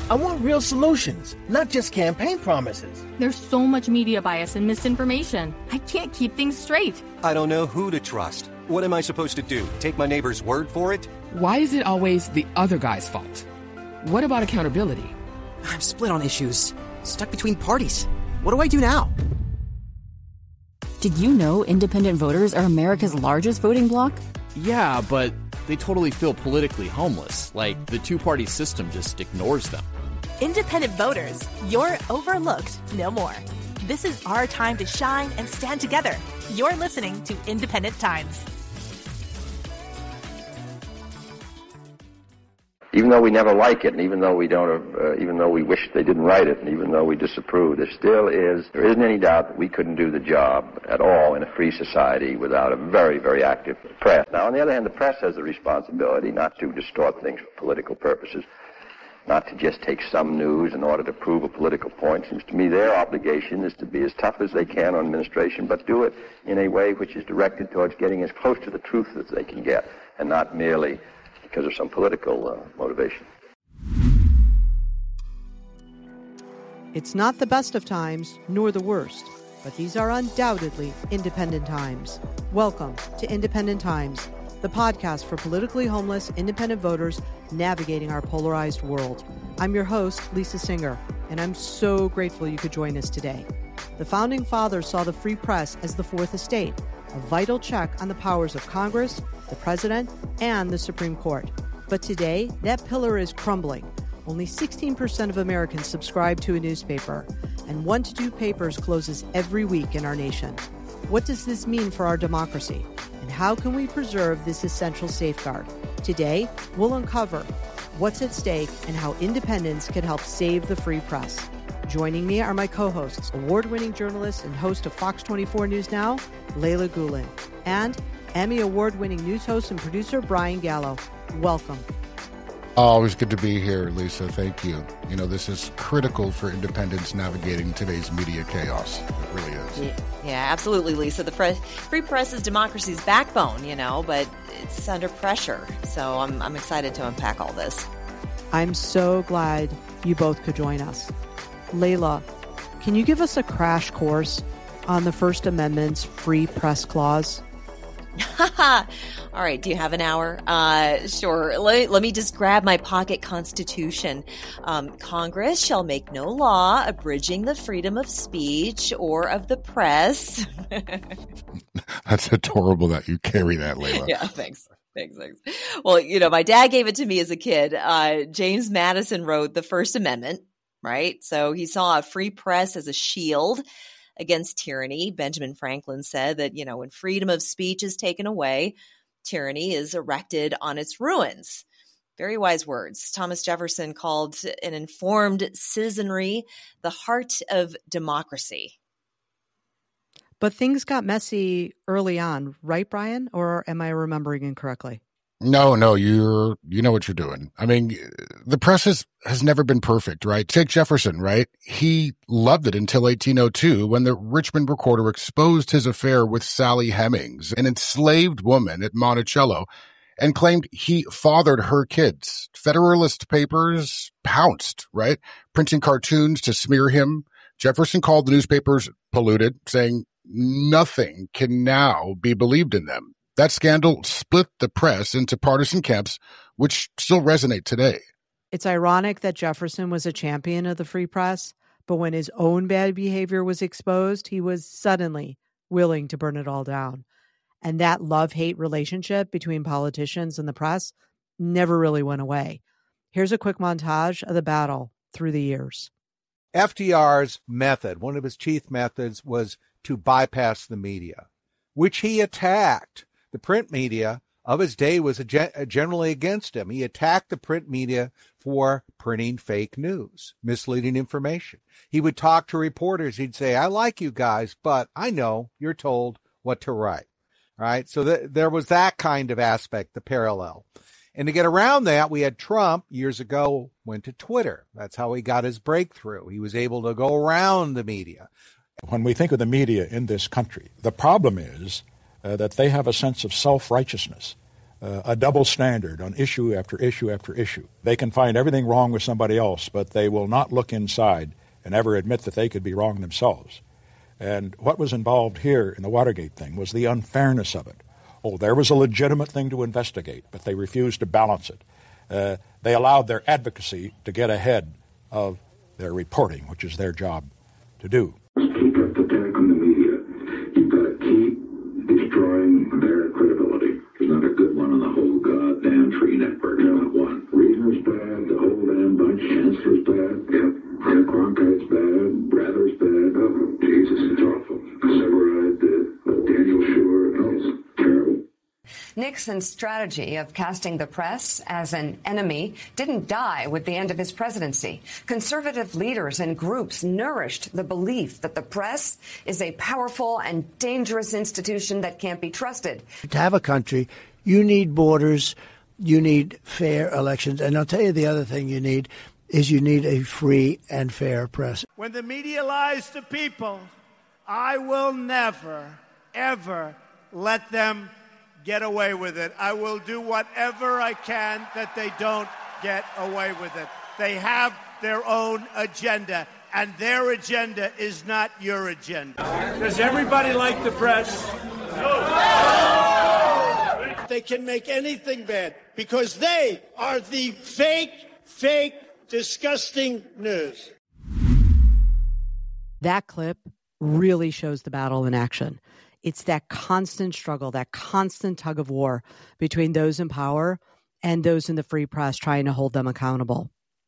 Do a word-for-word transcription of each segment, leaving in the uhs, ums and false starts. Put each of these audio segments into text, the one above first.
I want real solutions, not just campaign promises. There's so much media bias and misinformation. I can't keep things straight. I don't know who to trust. What am I supposed to do? Take my neighbor's word for it? Why is it always the other guy's fault? What about accountability? I'm split on issues, stuck between parties. What do I do now? Did you know independent voters are America's largest voting bloc? Yeah, but they totally feel politically homeless, like the two-party system just ignores them. Independent voters, you're overlooked no more. This is our time to shine and stand together. You're listening to Independent Times. Even though we never like it, and even though we don't, uh, even though we wish they didn't write it, and even though we disapprove, there still is, there isn't any doubt that we couldn't do the job at all in a free society without a very, very active press. Now, on the other hand, the press has the responsibility not to distort things for political purposes, not to just take some news in order to prove a political point. It seems to me their obligation is to be as tough as they can on administration, but do it in a way which is directed towards getting as close to the truth as they can get, and not merely because of some political uh, motivation. It's not the best of times, nor the worst, but these are undoubtedly independent times. Welcome to Independent Times, the podcast for politically homeless independent voters navigating our polarized world. I'm your host, Lisa Singer, and I'm so grateful you could join us today. The Founding Fathers saw the free press as the fourth estate, a vital check on the powers of Congress, the President, and the Supreme Court. But today, that pillar is crumbling. Only sixteen percent of Americans subscribe to a newspaper, and one to two papers closes every week in our nation. What does this mean for our democracy? And how can we preserve this essential safeguard? Today, we'll uncover what's at stake and how independence can help save the free press. Joining me are my co-hosts, award-winning journalist and host of Fox twenty-four News Now, Leila Gulen, and Emmy Award-winning news host and producer, Brian Gallo. Welcome. Always good to be here, Lisa. Thank you. You know, this is critical for independence navigating today's media chaos. It really is. Yeah, yeah absolutely, Lisa. The free, free press is democracy's backbone, you know, but it's under pressure. So I'm, I'm excited to unpack all this. I'm so glad you both could join us. Leila, can you give us a crash course on the First Amendment's free press clause? All right, do you have an hour? Uh, sure. Let, let me just grab my pocket constitution. Um, Congress shall make no law abridging the freedom of speech or of the press. That's adorable that you carry that, Leila. Yeah, thanks. Thanks, thanks. Well, you know, my dad gave it to me as a kid. Uh, James Madison wrote the First Amendment, right? So he saw a free press as a shield against tyranny. Benjamin Franklin said that, you know, when freedom of speech is taken away, tyranny is erected on its ruins. Very wise words. Thomas Jefferson called an informed citizenry the heart of democracy. But things got messy early on, right, Brian? Or am I remembering incorrectly? No, no, you're, you know what you're doing. I mean, the press has, has never been perfect, right? Take Jefferson, right? He loved it until eighteen oh two when the Richmond Recorder exposed his affair with Sally Hemings, an enslaved woman at Monticello, and claimed he fathered her kids. Federalist papers pounced, right? Printing cartoons to smear him. Jefferson called the newspapers polluted, saying nothing can now be believed in them. That scandal split the press into partisan camps, which still resonate today. It's ironic that Jefferson was a champion of the free press, but when his own bad behavior was exposed, he was suddenly willing to burn it all down. And that love-hate relationship between politicians and the press never really went away. Here's a quick montage of the battle through the years. F D R's method, one of his chief methods, was to bypass the media, which he attacked. The print media of his day was generally against him. He attacked the print media for printing fake news, misleading information. He would talk to reporters. He'd say, I like you guys, but I know you're told what to write. All right. So th- there was that kind of aspect, the parallel. And to get around that, we had Trump years ago went to Twitter. That's how he got his breakthrough. He was able to go around the media. When we think of the media in this country, the problem is Uh, that they have a sense of self-righteousness. uh, a double standard on issue after issue after issue. They can find everything wrong with somebody else, but they will not look inside and ever admit that they could be wrong themselves. And what was involved here in the Watergate thing was the unfairness of it. Oh, there was a legitimate thing to investigate, but they refused to balance it. Uh, they allowed their advocacy to get ahead of their reporting, which is their job to do. Keep up the attack on the media. You've got to keep destroying their credibility. There's not a good one on the whole goddamn Free Network. Not one. Reason's bad. The whole damn bunch. Chancellor's bad. Yep. Yep. Cronkite's bad. Rather's bad. Oh, Jesus, it's awful. Severide did. But Daniel Schur, no, it's terrible. Nixon's strategy of casting the press as an enemy didn't die with the end of his presidency. Conservative leaders and groups nourished the belief that the press is a powerful and dangerous institution that can't be trusted. To have a country, you need borders, you need fair elections. And I'll tell you the other thing you need is you need a free and fair press. When the media lies to people, I will never, ever let them get away with it. I will do whatever I can that they don't get away with it. They have their own agenda, and their agenda is not your agenda. Does everybody like the press? No. They can make anything bad because they are the fake, fake, disgusting news. That clip really shows the battle in action. It's that constant struggle, that constant tug of war between those in power and those in the free press trying to hold them accountable.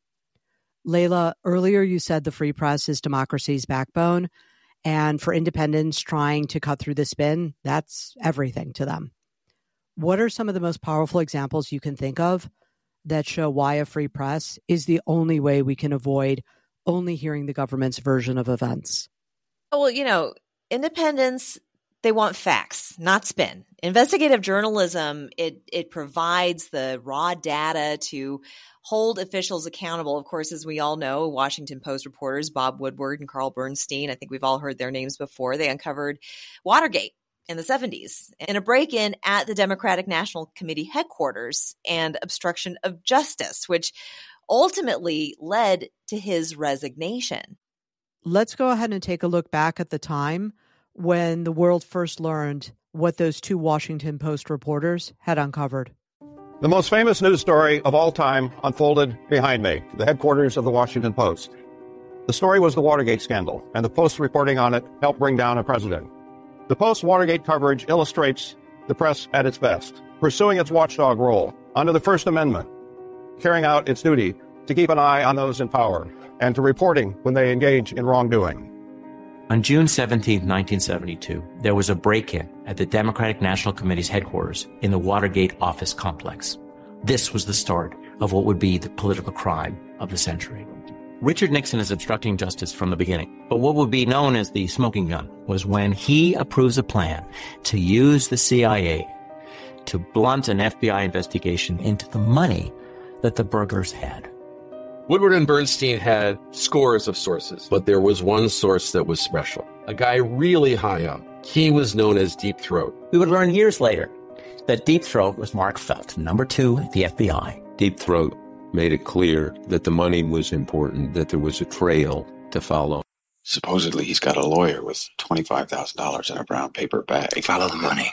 Layla, earlier you said the free press is democracy's backbone, and for independents trying to cut through the spin, that's everything to them. What are some of the most powerful examples you can think of that show why a free press is the only way we can avoid only hearing the government's version of events? Well, you know, independents, they want facts, not spin. Investigative journalism, it it provides the raw data to hold officials accountable. Of course, as we all know, Washington Post reporters Bob Woodward and Carl Bernstein, I think we've all heard their names before, they uncovered Watergate in the seventies in a break-in at the Democratic National Committee headquarters and obstruction of justice, which ultimately led to his resignation. Let's go ahead and take a look back at the time when the world first learned what those two Washington Post reporters had uncovered. The most famous news story of all time unfolded behind me, the headquarters of the Washington Post. The story was the Watergate scandal, and the Post's reporting on it helped bring down a president. The Post's Watergate coverage illustrates the press at its best, pursuing its watchdog role under the First Amendment, carrying out its duty to keep an eye on those in power, and to reporting when they engage in wrongdoing. On June seventeenth, nineteen seventy-two, there was a break-in at the Democratic National Committee's headquarters in the Watergate office complex. This was the start of what would be the political crime of the century. Richard Nixon is obstructing justice from the beginning, but what would be known as the smoking gun was when he approves a plan to use the C I A to blunt an F B I investigation into the money that the burglars had. Woodward and Bernstein had scores of sources, but there was one source that was special. A guy really high up. He was known as Deep Throat. We would learn years later that Deep Throat was Mark Felt, number two at the F B I. Deep Throat made it clear that the money was important, that there was a trail to follow. Supposedly he's got a lawyer with twenty-five thousand dollars in a brown paper bag. Follow the money.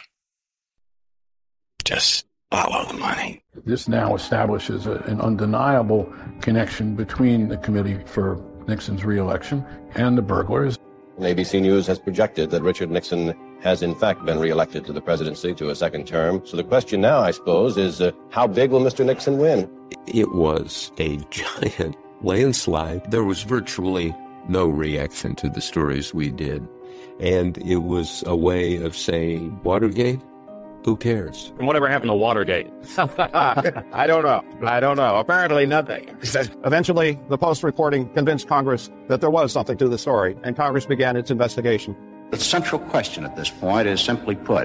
Just follow the money. This now establishes a, an undeniable connection between the Committee for Nixon's re-election and the burglars. A B C News has projected that Richard Nixon has in fact been re-elected to the presidency to a second term. So the question now, I suppose, is uh, how big will Mister Nixon win? It was a giant landslide. There was virtually no reaction to the stories we did. And it was a way of saying, Watergate? Who cares? And whatever happened to Watergate? I don't know. I don't know. Apparently nothing. Eventually, the Post reporting convinced Congress that there was something to the story, and Congress began its investigation. The central question at this point is simply put,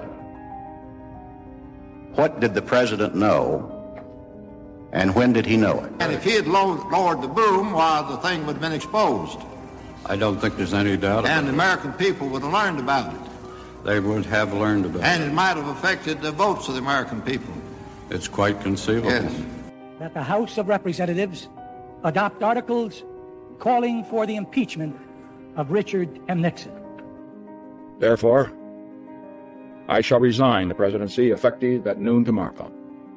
what did the president know, and when did he know it? And if he had lowered the boom, why, the thing would have been exposed. I don't think there's any doubt about it. And the American people would have learned about it. They would have learned about and it. And it might have affected the votes of the American people. It's quite conceivable. Yes. That the House of Representatives adopt articles calling for the impeachment of Richard M. Nixon. Therefore, I shall resign the presidency effective at noon tomorrow.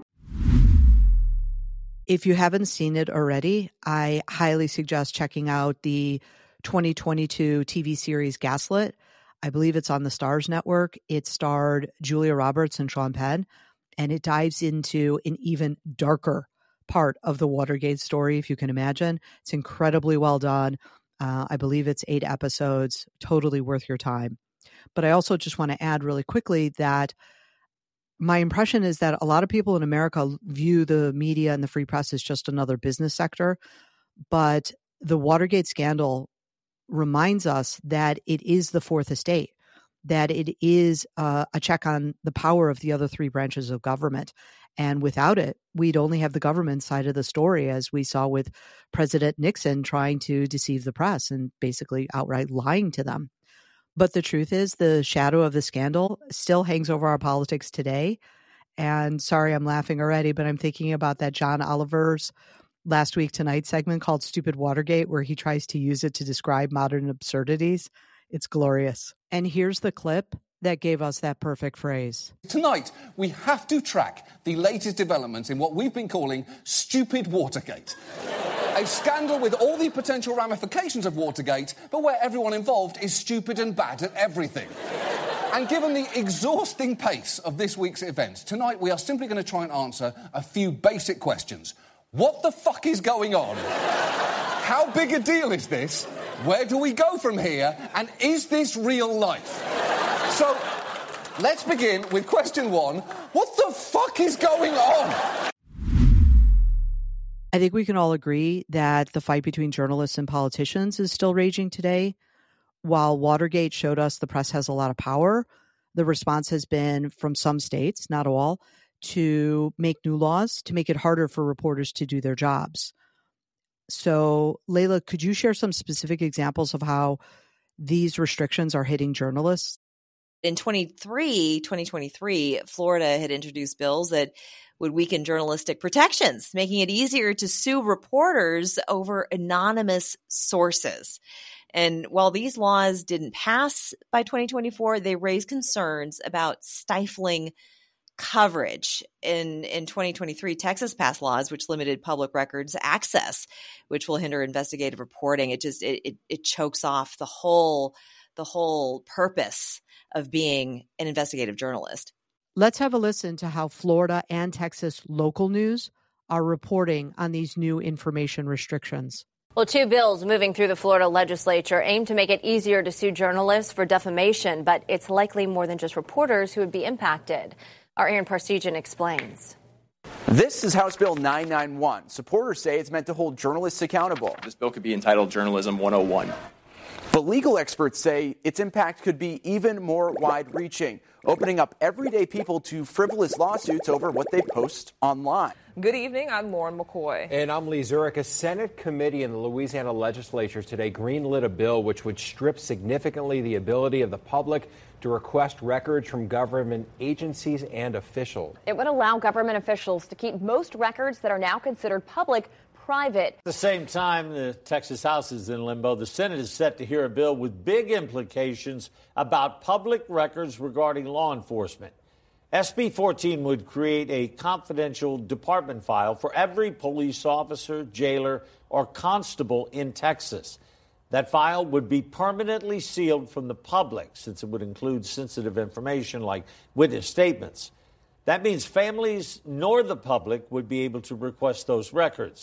If you haven't seen it already, I highly suggest checking out the twenty twenty-two T V series Gaslit. I believe it's on the Starz Network. It starred Julia Roberts and Sean Penn, and it dives into an even darker part of the Watergate story, if you can imagine. It's incredibly well done. Uh, I believe it's eight episodes, totally worth your time. But I also just want to add really quickly that my impression is that a lot of people in America view the media and the free press as just another business sector. But the Watergate scandal reminds us that it is the fourth estate, that it is uh, a check on the power of the other three branches of government. And without it, we'd only have the government side of the story, as we saw with President Nixon trying to deceive the press and basically outright lying to them. But the truth is, the shadow of the scandal still hangs over our politics today. And sorry, I'm laughing already, but I'm thinking about that John Oliver's Last Week Tonight segment called Stupid Watergate, where he tries to use it to describe modern absurdities. It's glorious. And here's the clip that gave us that perfect phrase. Tonight, we have to track the latest developments in what we've been calling Stupid Watergate. A scandal with all the potential ramifications of Watergate, but where everyone involved is stupid and bad at everything. And given the exhausting pace of this week's events, tonight we are simply going to try and answer a few basic questions. What the fuck is going on? How big a deal is this? Where do we go from here? And is this real life? So, let's begin with question one. What the fuck is going on? I think we can all agree that the fight between journalists and politicians is still raging today. While Watergate showed us the press has a lot of power, the response has been from some states, not all, to make new laws to make it harder for reporters to do their jobs. So, Layla, could you share some specific examples of how these restrictions are hitting journalists? In twenty twenty-three, Florida had introduced bills that would weaken journalistic protections, making it easier to sue reporters over anonymous sources. And while these laws didn't pass by twenty twenty-four, they raised concerns about stifling coverage. In, in twenty twenty-three, Texas passed laws which limited public records access, which will hinder investigative reporting. It just it, it, it chokes off the whole the whole purpose of being an investigative journalist. Let's have a listen to how Florida and Texas local news are reporting on these new information restrictions. Well, two bills moving through the Florida legislature aim to make it easier to sue journalists for defamation, but it's likely more than just reporters who would be impacted. Our Aaron Parsegian explains. This is House Bill nine ninety-one. Supporters say it's meant to hold journalists accountable. This bill could be entitled Journalism one oh one. But legal experts say its impact could be even more wide-reaching, opening up everyday people to frivolous lawsuits over what they post online. Good evening. I'm Lauren McCoy. And I'm Lee Zurich. A Senate committee in the Louisiana legislature today greenlit a bill which would strip significantly the ability of the public to request records from government agencies and officials. It would allow government officials to keep most records that are now considered public private. At the same time, the Texas House is in limbo. The Senate is set to hear a bill with big implications about public records regarding law enforcement. S B fourteen would create a confidential department file for every police officer, jailer, or constable in Texas. That file would be permanently sealed from the public, since it would include sensitive information like witness statements. That means families nor the public would be able to request those records.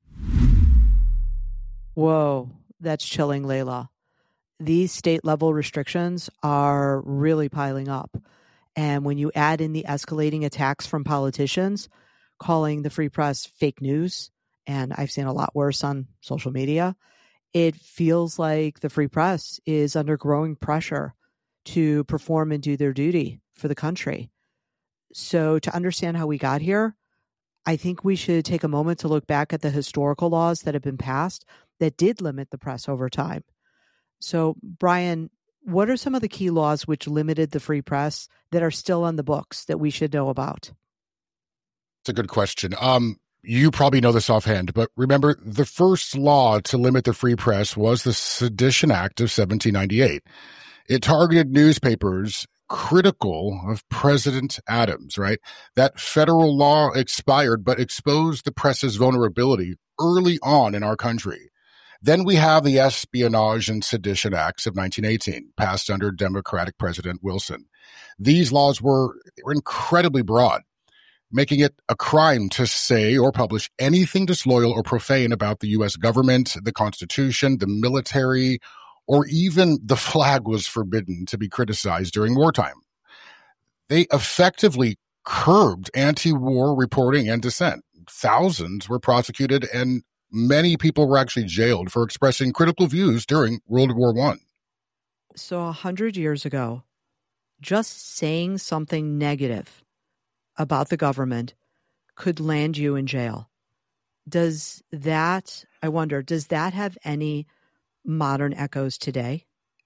Whoa, that's chilling, Layla. These state-level restrictions are really piling up. And when you add in the escalating attacks from politicians, calling the free press fake news, and I've seen a lot worse on social media, it feels like the free press is under growing pressure to perform and do their duty for the country. So to understand how we got here, I think we should take a moment to look back at the historical laws that have been passed that did limit the press over time. So, Brian, what are some of the key laws which limited the free press that are still on the books that we should know about? It's a good question. Um, you probably know this offhand, but remember, the first law to limit the free press was the Sedition Act of seventeen ninety-eight. It targeted newspapers critical of President Adams, right? That federal law expired, but exposed the press's vulnerability early on in our country. Then we have the Espionage and Sedition Acts of nineteen eighteen, passed under Democratic President Wilson. These laws were, were incredibly broad, making it a crime to say or publish anything disloyal or profane about the U S government, the Constitution, the military, or even the flag was forbidden to be criticized during wartime. They effectively curbed anti-war reporting and dissent. Thousands were prosecuted, and many people were actually jailed for expressing critical views during World War One. So a hundred years ago, just saying something negative about the government could land you in jail. Does that, I wonder, does that have any modern echoes today?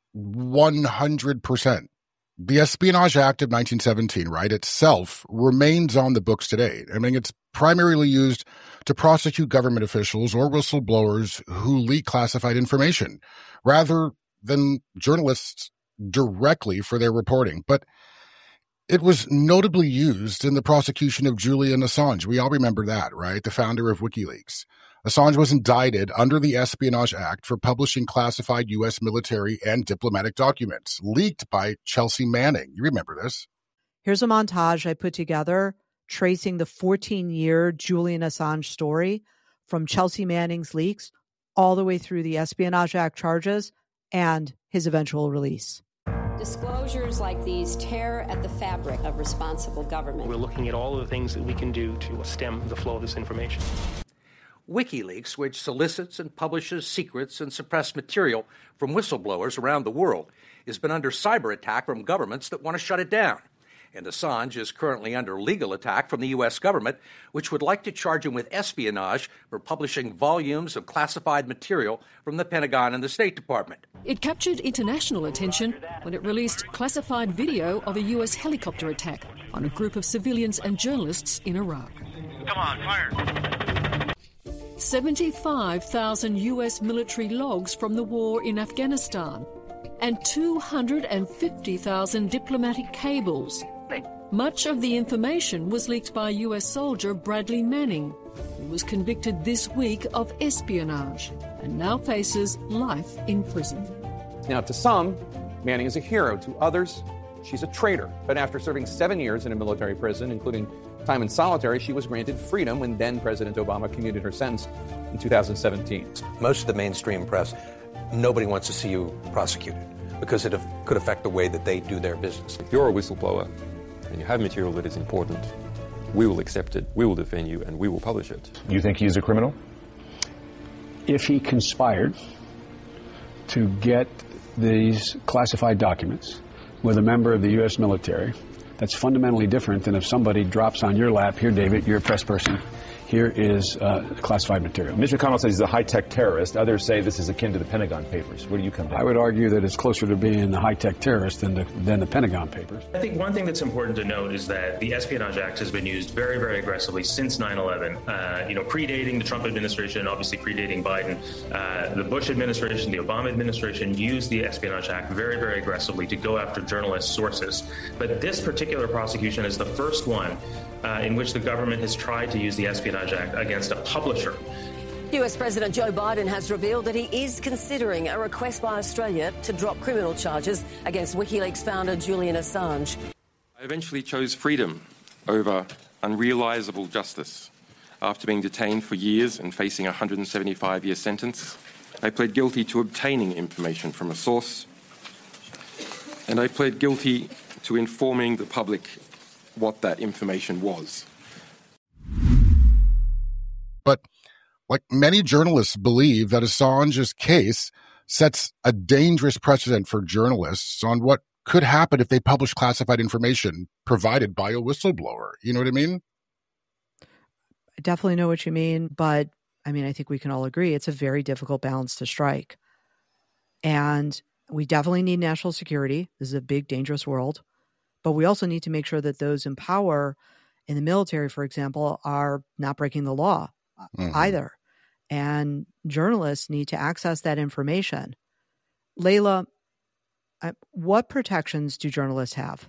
one hundred percent. The Espionage Act of nineteen seventeen, right, itself remains on the books today. I mean, it's primarily used to prosecute government officials or whistleblowers who leak classified information, rather than journalists directly for their reporting. But it was notably used in the prosecution of Julian Assange. We all remember that, right? The founder of WikiLeaks. Assange was indicted under the Espionage Act for publishing classified U S military and diplomatic documents leaked by Chelsea Manning. You remember this? Here's a montage I put together tracing the fourteen-year Julian Assange story from Chelsea Manning's leaks all the way through the Espionage Act charges and his eventual release. Disclosures like these tear at the fabric of responsible government. We're looking at all of the things that we can do to stem the flow of this information. WikiLeaks, which solicits and publishes secrets and suppressed material from whistleblowers around the world, has been under cyber attack from governments that want to shut it down. And Assange is currently under legal attack from the U S government, which would like to charge him with espionage for publishing volumes of classified material from the Pentagon and the State Department. It captured international attention when it released classified video of a U S helicopter attack on a group of civilians and journalists in Iraq. Come on, fire! seventy-five thousand U S military logs from the war in Afghanistan and two hundred fifty thousand diplomatic cables. Much of the information was leaked by U S soldier Bradley Manning, who was convicted this week of espionage and now faces life in prison. Now, to some, Manning is a hero. To others, she's a traitor. But after serving seven years in a military prison, including time in solitary, she was granted freedom when then-President Obama commuted her sentence in two thousand seventeen. Most of the mainstream press, nobody wants to see you prosecuted because it could affect the way that they do their business. If you're a whistleblower and you have material that is important, we will accept it, we will defend you, and we will publish it. You think he's a criminal? If he conspired to get these classified documents with a member of the U S military, that's fundamentally different than if somebody drops on your lap, here, David, you're a press person, here is uh, classified material. Mitch McConnell says he's a high-tech terrorist. Others say this is akin to the Pentagon Papers. Where do you come down? I would argue that it's closer to being a high-tech terrorist than the, than the Pentagon Papers. I think one thing that's important to note is that the Espionage Act has been used very, very aggressively since nine eleven, uh, you know, predating the Trump administration, obviously predating Biden. Uh, the Bush administration, the Obama administration used the Espionage Act very, very aggressively to go after journalist sources. But this particular prosecution is the first one Uh, in which the government has tried to use the Espionage Act against a publisher. U S President Joe Biden has revealed that he is considering a request by Australia to drop criminal charges against WikiLeaks founder Julian Assange. I eventually chose freedom over unrealisable justice. After being detained for years and facing a one hundred seventy-five year sentence, I pled guilty to obtaining information from a source, and I pled guilty to informing the public what that information was. But like many journalists believe that Assange's case sets a dangerous precedent for journalists on what could happen if they publish classified information provided by a whistleblower. You know what I mean? I definitely know what you mean, but I mean, I think we can all agree it's a very difficult balance to strike. And we definitely need national security. This is a big, dangerous world. But we also need to make sure that those in power in the military, for example, are not breaking the law mm-hmm. either. And journalists need to access that information. Layla, what protections do journalists have?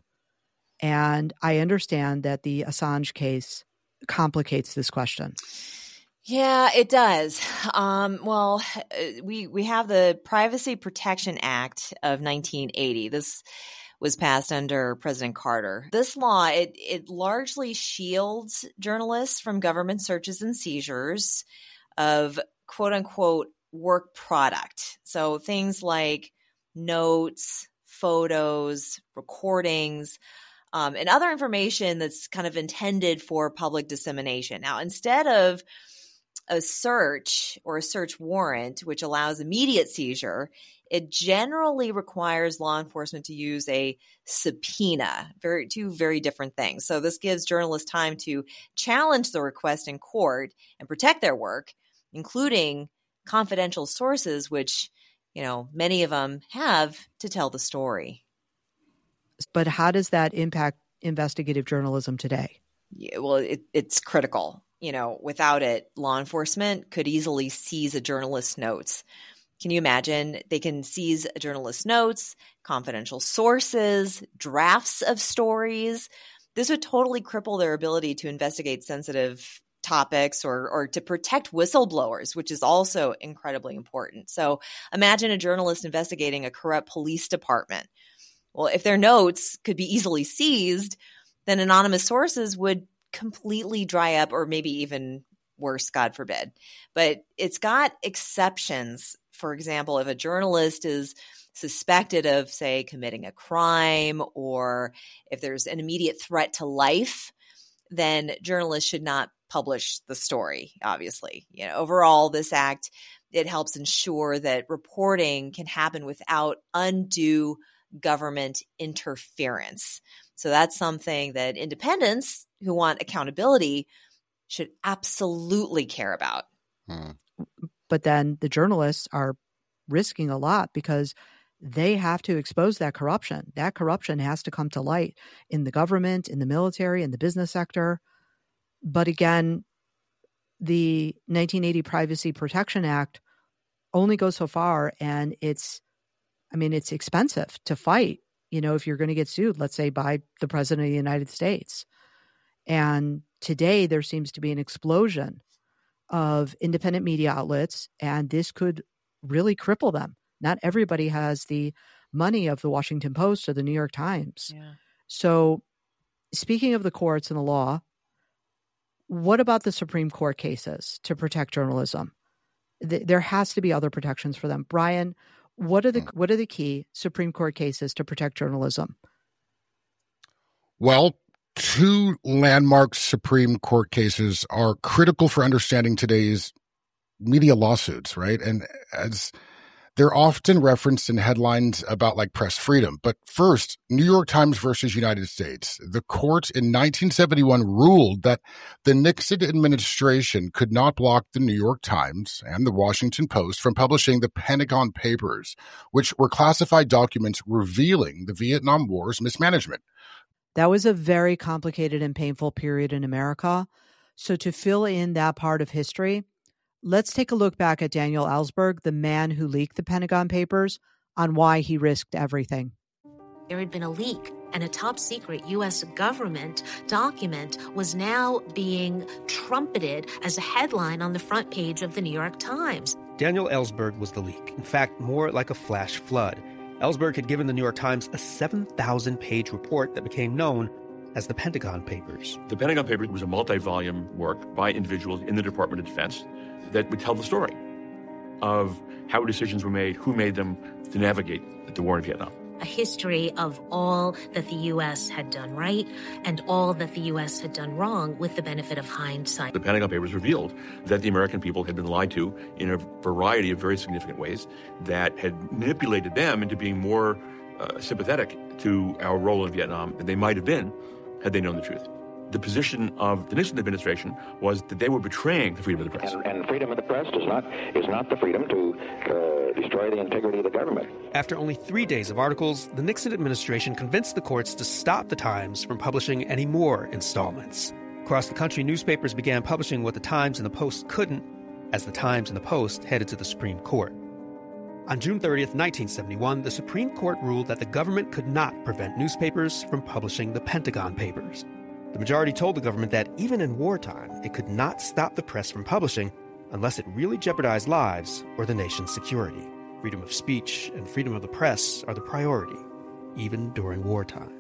And I understand that the Assange case complicates this question. Yeah, it does. Um, well, we we have the Privacy Protection Act of nineteen eighty. This was passed under President Carter. This law, it it largely shields journalists from government searches and seizures of quote unquote work product. So things like notes, photos, recordings, um, and other information that's kind of intended for public dissemination. Now, instead of a search or a search warrant, which allows immediate seizure, it generally requires law enforcement to use a subpoena. Very, two very different things. So this gives journalists time to challenge the request in court and protect their work, including confidential sources, which, you know, many of them have to tell the story. But how does that impact investigative journalism today? Yeah, well, it, it's critical. You know, without it, law enforcement could easily seize a journalist's notes. Can you imagine? They can seize a journalist's notes, confidential sources, drafts of stories. This would totally cripple their ability to investigate sensitive topics or or to protect whistleblowers, which is also incredibly important. So imagine a journalist investigating a corrupt police department. Well, if their notes could be easily seized, then anonymous sources would completely dry up, or maybe even worse, God forbid. But it's got exceptions. For example, if a journalist is suspected of, say, committing a crime, or if there's an immediate threat to life, then journalists should not publish the story, obviously. You know, overall, this act, it helps ensure that reporting can happen without undue government interference. So that's something that independents who want accountability should absolutely care about. Hmm. But then the journalists are risking a lot because they have to expose that corruption. That corruption has to come to light in the government, in the military, in the business sector. But again, the nineteen eighty Privacy Protection Act only goes so far, and it's, I mean, it's expensive to fight. You know, if you're going to get sued, let's say by the President of the United States. And today there seems to be an explosion of independent media outlets, and this could really cripple them. Not everybody has the money of the Washington Post or the New York Times. Yeah. So speaking of the courts and the law, what about the Supreme Court cases to protect journalism? Th- there has to be other protections for them. Brian, what are the what are the key Supreme Court cases to protect journalism? Well, two landmark Supreme Court cases are critical for understanding today's media lawsuits, right? And as they're often referenced in headlines about like press freedom. But first, New York Times versus United States. The court in nineteen seventy-one ruled that the Nixon administration could not block the New York Times and the Washington Post from publishing the Pentagon Papers, which were classified documents revealing the Vietnam War's mismanagement. That was a very complicated and painful period in America. So to fill in that part of history, let's take a look back at Daniel Ellsberg, the man who leaked the Pentagon Papers, on why he risked everything. There had been a leak, and a top secret U S government document was now being trumpeted as a headline on the front page of the New York Times. Daniel Ellsberg was the leak. In fact, more like a flash flood. Ellsberg had given the New York Times a seven thousand page report that became known as the Pentagon Papers. The Pentagon Papers was a multi-volume work by individuals in the Department of Defense that would tell the story of how decisions were made, who made them to navigate the war in Vietnam. A history of all that the U S had done right and all that the U S had done wrong with the benefit of hindsight. The Pentagon Papers revealed that the American people had been lied to in a variety of very significant ways that had manipulated them into being more uh, sympathetic to our role in Vietnam than they might have been had they known the truth. The position of the Nixon administration was that they were betraying the freedom of the press. And, and freedom of the press does not is not the freedom to uh, destroy the integrity of the government. After only three days of articles, the Nixon administration convinced the courts to stop the Times from publishing any more installments. Across the country, newspapers began publishing what the Times and the Post couldn't, as the Times and the Post headed to the Supreme Court. On June thirtieth, nineteen seventy-one, the Supreme Court ruled that the government could not prevent newspapers from publishing the Pentagon Papers. The majority told the government that even in wartime, it could not stop the press from publishing unless it really jeopardized lives or the nation's security. Freedom of speech and freedom of the press are the priority, even during wartime.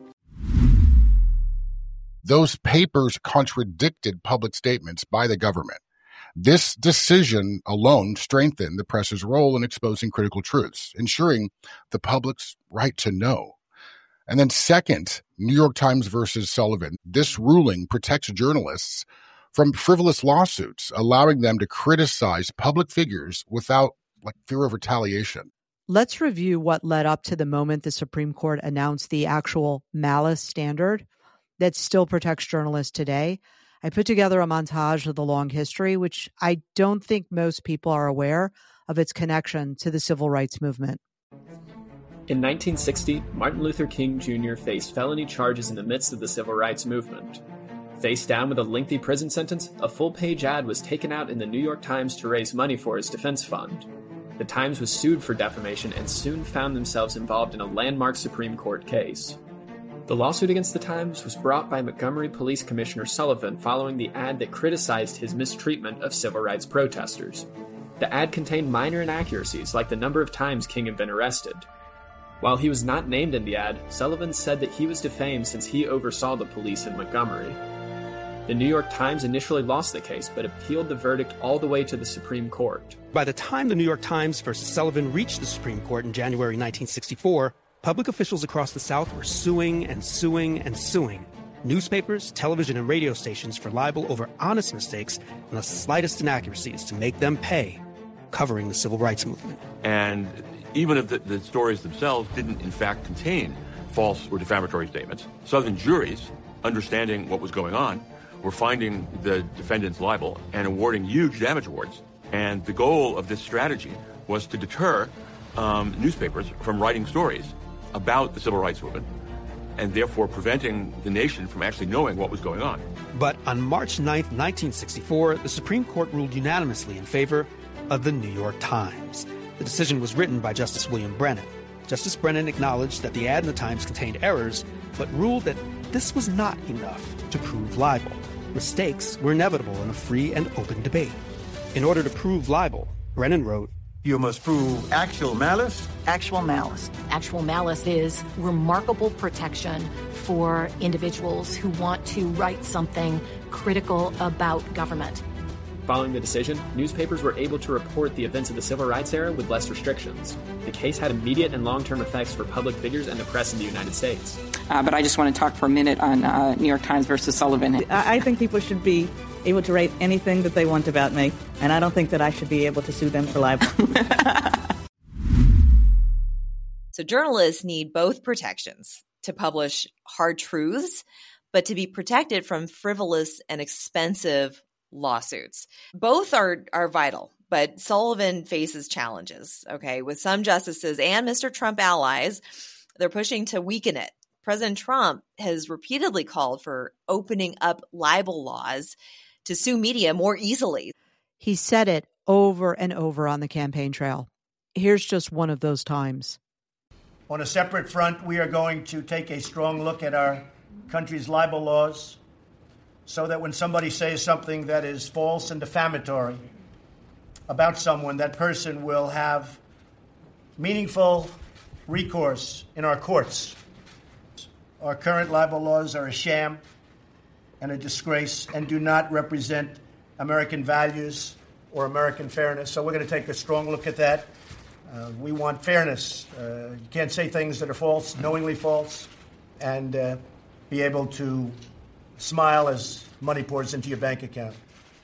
Those papers contradicted public statements by the government. This decision alone strengthened the press's role in exposing critical truths, ensuring the public's right to know. And then second, New York Times versus Sullivan. This ruling protects journalists from frivolous lawsuits, allowing them to criticize public figures without like fear of retaliation. Let's review what led up to the moment the Supreme Court announced the actual malice standard that still protects journalists today. I put together a montage of the long history, which I don't think most people are aware of its connection to the civil rights movement. In nineteen sixty, Martin Luther King Junior faced felony charges in the midst of the civil rights movement. Faced down with a lengthy prison sentence, a full-page ad was taken out in the New York Times to raise money for his defense fund. The Times was sued for defamation and soon found themselves involved in a landmark Supreme Court case. The lawsuit against the Times was brought by Montgomery Police Commissioner Sullivan following the ad that criticized his mistreatment of civil rights protesters. The ad contained minor inaccuracies, like the number of times King had been arrested. While he was not named in the ad, Sullivan said that he was defamed since he oversaw the police in Montgomery. The New York Times initially lost the case, but appealed the verdict all the way to the Supreme Court. By the time the New York Times versus Sullivan reached the Supreme Court in January nineteen sixty-four, public officials across the South were suing and suing and suing newspapers, television, and radio stations for libel over honest mistakes and the slightest inaccuracies to make them pay, covering the civil rights movement. And even if the, the stories themselves didn't, in fact, contain false or defamatory statements, Southern juries, understanding what was going on, were finding the defendants liable and awarding huge damage awards. And the goal of this strategy was to deter um, newspapers from writing stories about the civil rights movement and therefore preventing the nation from actually knowing what was going on. But on March ninth, nineteen sixty-four, the Supreme Court ruled unanimously in favor of the New York Times. The decision was written by Justice William Brennan. Justice Brennan acknowledged that the ad in the Times contained errors, but ruled that this was not enough to prove libel. Mistakes were inevitable in a free and open debate. In order to prove libel, Brennan wrote, "You must prove actual malice." Actual malice. Actual malice is remarkable protection for individuals who want to write something critical about government. Following the decision, newspapers were able to report the events of the civil rights era with less restrictions. The case had immediate and long-term effects for public figures and the press in the United States. Uh, but I just want to talk for a minute on uh, New York Times versus Sullivan. I think people should be able to write anything that they want about me, and I don't think that I should be able to sue them for libel. So journalists need both protections to publish hard truths, but to be protected from frivolous and expensive lawsuits. Both are are vital, but Sullivan faces challenges, okay? With some justices and Mister Trump allies, they're pushing to weaken it. President Trump has repeatedly called for opening up libel laws to sue media more easily. He said it over and over on the campaign trail. Here's just one of those times. On a separate front, we are going to take a strong look at our country's libel laws so that when somebody says something that is false and defamatory about someone, that person will have meaningful recourse in our courts. Our current libel laws are a sham and a disgrace and do not represent American values or American fairness. So we're going to take a strong look at that. Uh, we want fairness. Uh, you can't say things that are false, knowingly false, and uh, be able to smile as money pours into your bank account.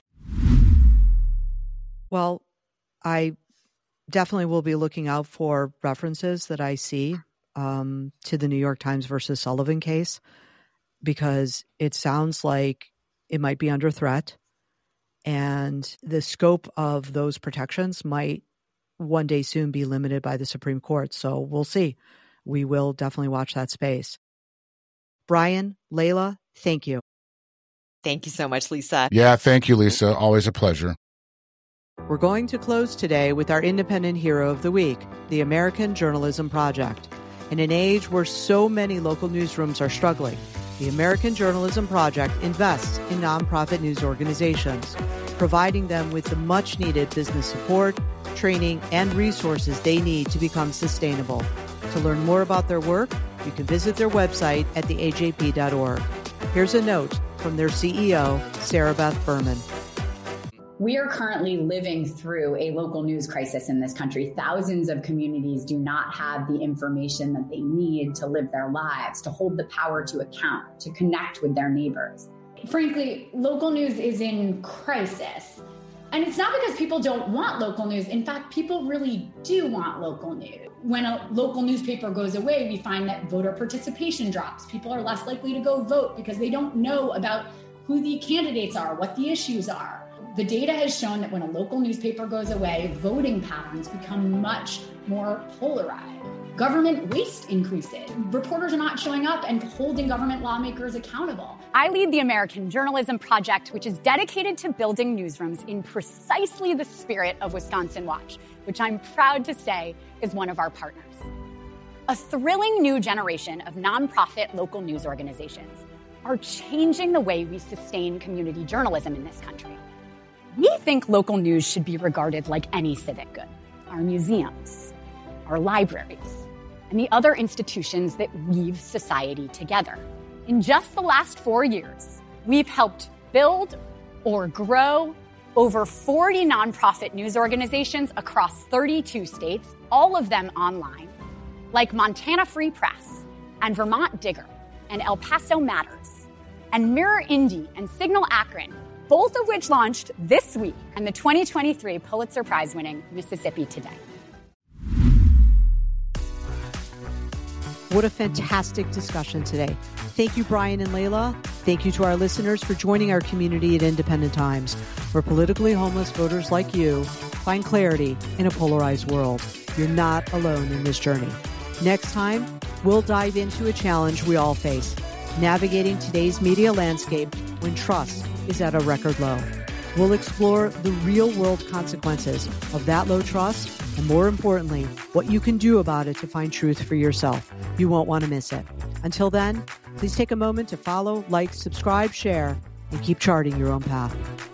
Well, I definitely will be looking out for references that I see um, to the New York Times versus Sullivan case, because it sounds like it might be under threat, and the scope of those protections might one day soon be limited by the Supreme Court. So we'll see. We will definitely watch that space. Brian, Layla, thank you. Thank you so much, Lisa. Yeah, thank you, Lisa. Always a pleasure. We're going to close today with our independent hero of the week, the American Journalism Project. In an age where so many local newsrooms are struggling, the American Journalism Project invests in nonprofit news organizations, providing them with the much-needed business support, training, and resources they need to become sustainable. To learn more about their work, you can visit their website at the A J P dot org. Here's a note from their C E O, Sarah Beth Berman. We are currently living through a local news crisis in this country. Thousands of communities do not have the information that they need to live their lives, to hold the power to account, to connect with their neighbors. Frankly, local news is in crisis. And it's not because people don't want local news. In fact, people really do want local news. When a local newspaper goes away, we find that voter participation drops. People are less likely to go vote because they don't know about who the candidates are, what the issues are. The data has shown that when a local newspaper goes away, voting patterns become much more polarized. Government waste increases. Reporters are not showing up and holding government lawmakers accountable. I lead the American Journalism Project, which is dedicated to building newsrooms in precisely the spirit of Wisconsin Watch, which I'm proud to say is one of our partners. A thrilling new generation of nonprofit local news organizations are changing the way we sustain community journalism in this country. We think local news should be regarded like any civic good. Our museums, our libraries, and the other institutions that weave society together. In just the last four years, we've helped build or grow over forty nonprofit news organizations across thirty-two states, all of them online, like Montana Free Press and Vermont Digger and El Paso Matters and Mirror Indy and Signal Akron, both of which launched this week, and the twenty twenty-three Pulitzer Prize-winning Mississippi Today. What a fantastic discussion today. Thank you, Brian and Layla. Thank you to our listeners for joining our community at Independent Times, where politically homeless voters like you find clarity in a polarized world. You're not alone in this journey. Next time, we'll dive into a challenge we all face, navigating today's media landscape when trust is at a record low. We'll explore the real-world consequences of that low trust and, more importantly, what you can do about it to find truth for yourself. You won't want to miss it. Until then, please take a moment to follow, like, subscribe, share, and keep charting your own path.